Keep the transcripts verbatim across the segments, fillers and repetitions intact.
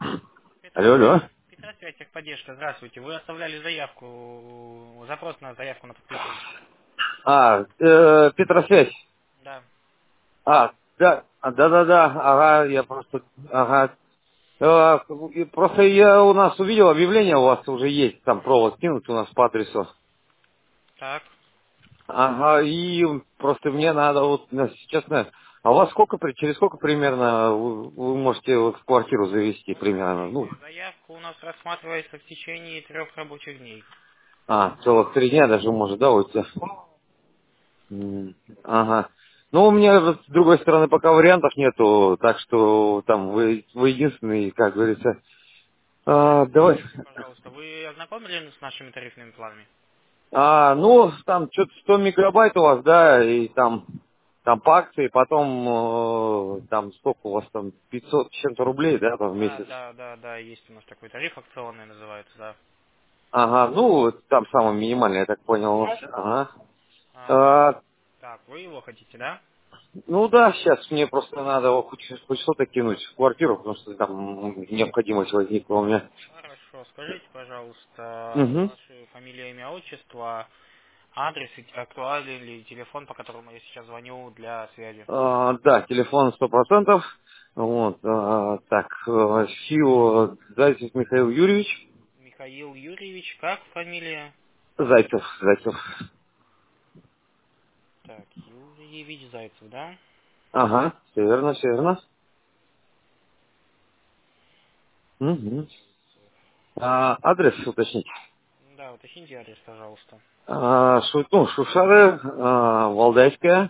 Петра Алло, связь, алло. Петра связь, техподдержка, здравствуйте. Вы оставляли заявку, запрос на заявку на подключение. А, э, Петросвязь. Да. А, да, а, да-да-да, ага, я просто, ага. Э, и просто я у нас увидел объявление, у вас уже есть, там провод кинут у нас по адресу. Так. Ага, и просто мне надо, вот, ну, честно, а у вас сколько, при- через сколько примерно вы, вы можете вот в квартиру завести Ну, примерно? Ну, смотрите, заявка у нас рассматривается в течение трех рабочих дней. а, целых три дня даже может, да, вот. М, Ага. Ну, у меня, вот, с другой стороны, пока вариантов нету, так что там вы, вы единственный, как говорится. А, давай. Скажите, пожалуйста, вы ознакомились с нашими тарифными планами? А, ну, там что-то сто мегабайт у вас, да, и там, там по акции, потом, э, там сколько у вас там, пятьсот с чем-то рублей, да, там в Да, месяц. да, да, да, есть у нас такой тариф акционный называется, да. Ага, ну, там самый минимальный, я так понял. у вас. Ага. Ага. А, Так, вы его хотите, да? ну да, сейчас мне просто надо хоть, хоть что-то кинуть в квартиру, потому что там необходимость возникла у меня. Хорошо. Скажите, пожалуйста, Угу. ваши фамилия, имя, отчество, адрес и актуален ли телефон, по которому я сейчас звоню для связи. А, да, телефон сто процентов. Вот, а, так, э, СИО Зайцев Михаил Юрьевич. Михаил Юрьевич, как фамилия? Зайцев, Зайцев. Так, Юрьевич Зайцев, да? Ага, все верно, все верно. Угу. А, адрес уточнить. Да, уточните адрес, пожалуйста. А, Шу- ну, Шушары, а, Валдайская,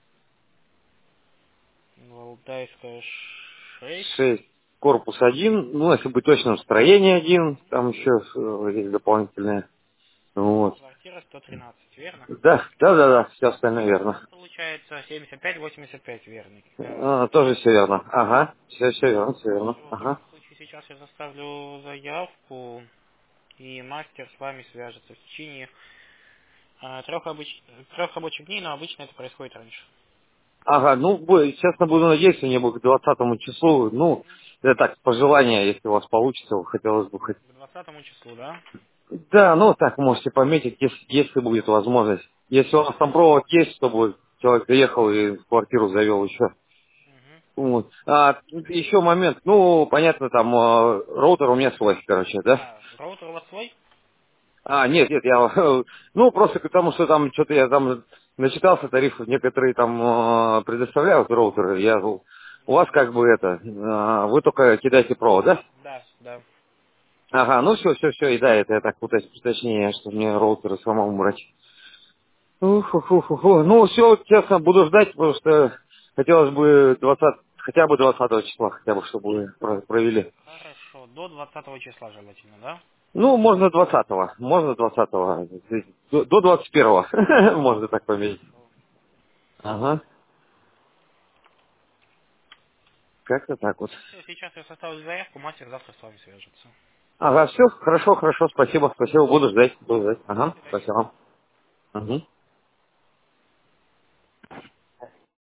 Валдайская шесть. шесть, корпус один, ну, если быть точным, строение один, там еще э, есть дополнительное. Вот. Квартира сто тринадцать, верно? Да, да, да, да, все остальное верно. Дом получается семьдесят пять восемьдесят пять, верно. Э, А, тоже все верно. Ага, все, все верно, все верно. Хорошо, в Ага. таком случае сейчас я заставлю заявку, и мастер с вами свяжется в течение э, трех, рабоч- трех рабочих дней, но обычно это происходит раньше. Ага, ну, бу- честно буду надеяться, не бы к двадцатому числу, ну, это так, пожелание, если у вас получится, хотелось бы хоть. К двадцатому числу, да? Да, ну, так, можете пометить, если, если будет возможность. Если у вас там провод есть, чтобы человек приехал и в квартиру завел еще. Мгм. Вот. А, еще момент, ну, понятно, там, э, роутер у меня свой, короче, да? Да, роутер у вас свой? А, нет, нет, я, ну, просто потому что там что-то я там начитался, тарифы некоторые там э, предоставляют роутеры, я, у вас Да. как бы это, э, вы только кидаете провод, да? Да, да. Ага, ну все, все, все, и да, это я так уточ- уточнение, что мне роутеры самому брать. Ух, ух, ух, ух, ух. Ну, все, честно, буду ждать, потому что хотелось бы двадцатого, хотя бы двадцатого числа, хотя бы, чтобы вы про- провели. Хорошо, до двадцатого числа желательно, да? Ну, можно двадцатого, можно двадцатого, до, до двадцать первого, можно так пометить. Хорошо. Ага. Как-то так вот. Ну все, сейчас я составлю заявку, мастер завтра с вами свяжется. Ага, все, хорошо, хорошо, спасибо, спасибо, буду ждать, буду ждать. До Ага, свидания. спасибо. Угу.